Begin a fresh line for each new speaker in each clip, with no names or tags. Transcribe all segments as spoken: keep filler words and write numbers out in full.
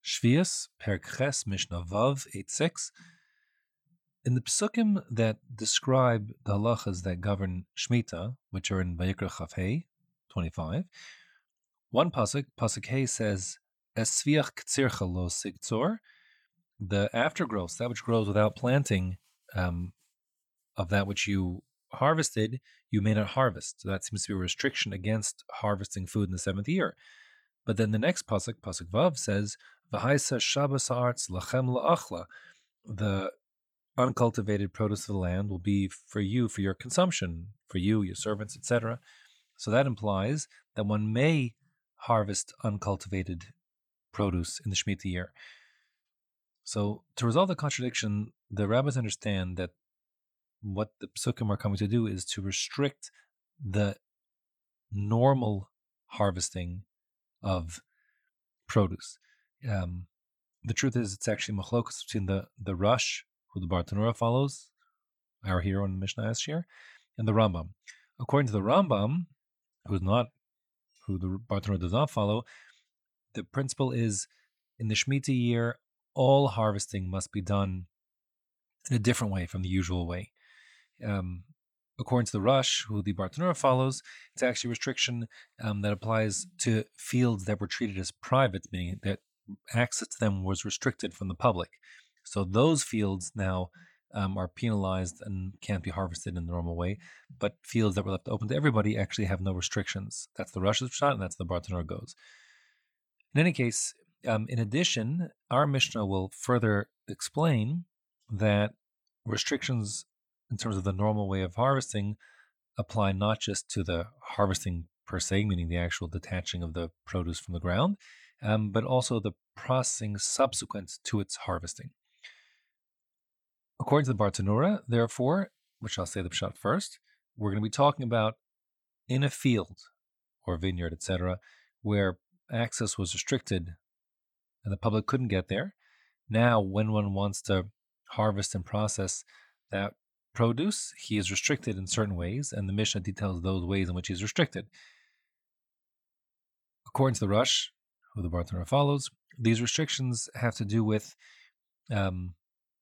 Shvius, Perek Ches, Mishnah Vav, eight six. In the psukim that describe the halachas that govern Shemitah, which are in Vayikra Chaf Hey, twenty-five, one pasuk, pasuk Hey, says, Es sviach k'tzircha lo sigtzor, the aftergrowth, that which grows without planting, um, of that which you harvested, you may not harvest. So that seems to be a restriction against harvesting food in the seventh year. But then the next pasuk, pasuk Vav, says, V'haisa Shabbos ha'artz lachem la'achla, the uncultivated produce of the land will be for you, for your consumption, for you, your servants, et cetera. So that implies that one may harvest uncultivated produce in the Shemitah year. So to resolve the contradiction, the rabbis understand that what the psukim are coming to do is to restrict the normal harvesting of produce. Um, the truth is, it's actually machlokas between the, the Rush, who the Bartanura follows, our hero in Mishnah Esher, and the Rambam. According to the Rambam, who's not, who the Bartanura does not follow, the principle is, in the Shemitah year, all harvesting must be done in a different way from the usual way. Um, according to the Rush, who the Bartanura follows, it's actually a restriction um, that applies to fields that were treated as private, meaning that access to them was restricted from the public. So those fields now um, are penalized and can't be harvested in the normal way, but fields that were left open to everybody actually have no restrictions. That's the Rush's shot, and that's the Bartanura goes. In any case, um, in addition, our Mishnah will further explain that restrictions in terms of the normal way of harvesting apply not just to the harvesting per se, meaning the actual detaching of the produce from the ground, um, but also the processing subsequent to its harvesting. According to the Bartanura, therefore, which I'll say the pshat first, we're going to be talking about in a field or vineyard, et cetera, where access was restricted and the public couldn't get there. Now, when one wants to harvest and process that produce, he is restricted in certain ways, and the Mishnah details those ways in which he is restricted. According to the Rush, who the Bartanura follows, these restrictions have to do with um,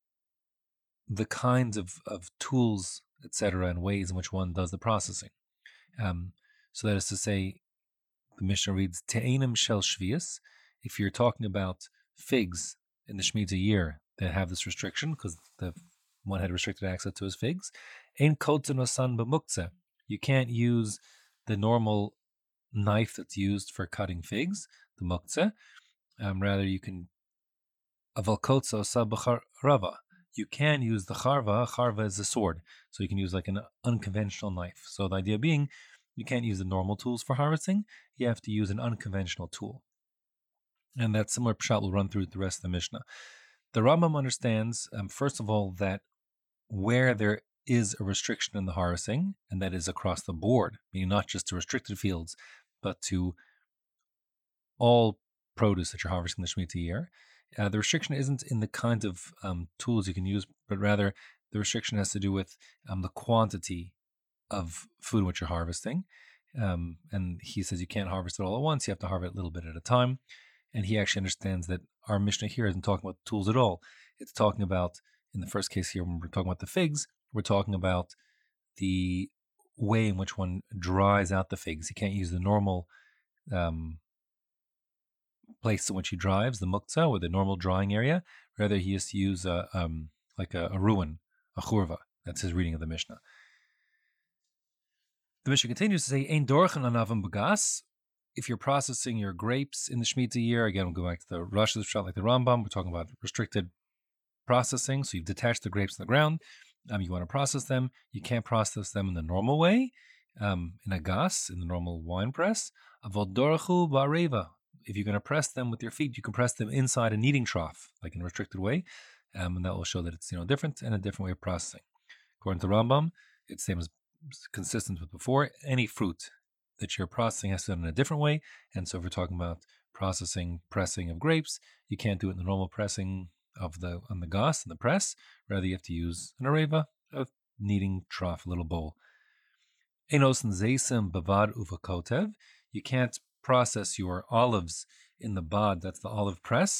the kinds of, of tools, et cetera, and ways in which one does the processing. Um, so that is to say, the Mishnah reads, Te'enim shel shvius, if you're talking about figs in the Shemitah year that have this restriction, because the one had restricted access to his figs, ein kotzen osan b'muktzeh, you can't use the normal knife that's used for cutting figs, the muktzeh. Um, rather, you can aval kotza osa b'charava. You can use the charva. Charva is a sword, so you can use like an unconventional knife. So the idea being, you can't use the normal tools for harvesting. You have to use an unconventional tool. And that similar pshat will run through the rest of the Mishnah. The Rambam understands, um, first of all, that where there is a restriction in the harvesting, and that is across the board, meaning not just to restricted fields, but to all produce that you're harvesting in the Shemitah year, uh, the restriction isn't in the kind of um, tools you can use, but rather the restriction has to do with um, the quantity of food which you're harvesting. Um, and he says you can't harvest it all at once, you have to harvest it a little bit at a time. And he actually understands that our Mishnah here isn't talking about the tools at all. It's talking about, in the first case here, when we're talking about the figs, we're talking about the way in which one dries out the figs. You can't use the normal um, place in which he drives, the muktzah, or the normal drying area. Rather, he has to use a, um, like a, a ruin, a churva. That's his reading of the Mishnah. The Mishnah continues to say, Ein dorchen anavim bagas. If you're processing your grapes in the Shemitah year, again, we'll go back to the Rosh Hashanah, like the Rambam. We're talking about restricted processing. So you've detached the grapes in the ground. Um, you want to process them. You can't process them in the normal way, um, in a gas, in the normal wine press. Avodorachu ba'areva. If you're going to press them with your feet, you can press them inside a kneading trough, like in a restricted way, um, and that will show that it's you know different and a different way of processing. According to Rambam, it's the same as consistent with before. Any fruit that you're processing has to be done in a different way, and so if we're talking about processing, pressing of grapes, you can't do it in the normal pressing of the on the gas and the press. Rather, you have to use an areva, a kneading trough, a little bowl. Enos and zeisim bavad uvakotev. You can't process your olives in the bad, that's the olive press,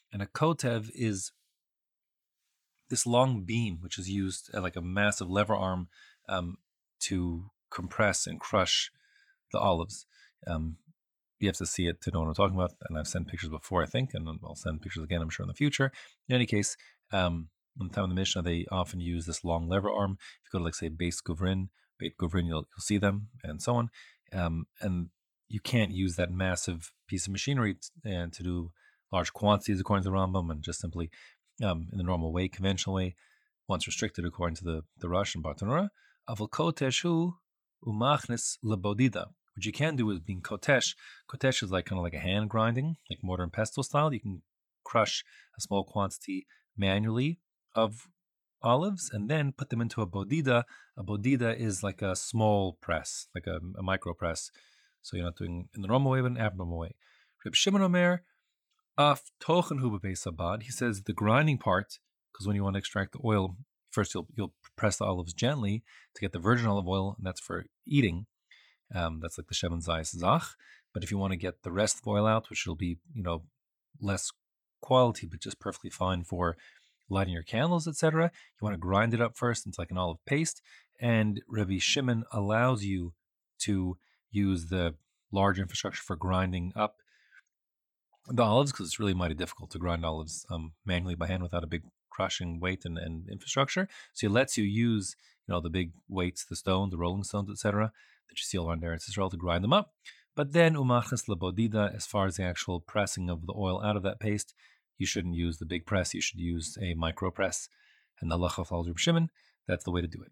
And a kotev is this long beam, which is used uh, like a massive lever arm um, to compress and crush the olives. Um, you have to see it to know what I'm talking about. And I've sent pictures before, I think, and I'll send pictures again, I'm sure, in the future. In any case, um, in the time of the Mishnah, they often use this long lever arm. If you go to, like, say, Beis Guvrin, Beit Guvrin, you'll, you'll see them, and so on. Um, and you can't use that massive piece of machinery t- and to do large quantities according to the Rambam, and just simply um, in the normal way, conventional way, once restricted according to the, the Rush and Bartanura. Aval koteshu umachnis lebodida. What you can do is being kotesh. Kotesh is like kind of like a hand grinding, like mortar and pestle style. You can crush a small quantity manually of olives and then put them into a bodida. A bodida is like a small press, like a, a micro press. So you're not doing in the normal way, but an abnormal way. Reb Shimon Omer, af tochen hu bebeis habad. He says the grinding part, because when you want to extract the oil, first you'll you'll press the olives gently to get the virgin olive oil, and that's for eating. Um, that's like the Shemen Zayis Zach. But if you want to get the rest of the oil out, which will be, you know, less quality, but just perfectly fine for lighting your candles, et cetera, you want to grind it up first into like an olive paste. And Rabbi Shimon allows you to use the large infrastructure for grinding up the olives, because it's really mighty difficult to grind olives um, manually by hand without a big crushing weight and, and infrastructure. So it lets you use, you know, the big weights, the stones, the rolling stones, et cetera, that you see all around Eretz Israel to grind them up. But then umachas lebodida, as far as the actual pressing of the oil out of that paste, you shouldn't use the big press. You should use a micro press. And the halacha of Reb Shimon, that's the way to do it.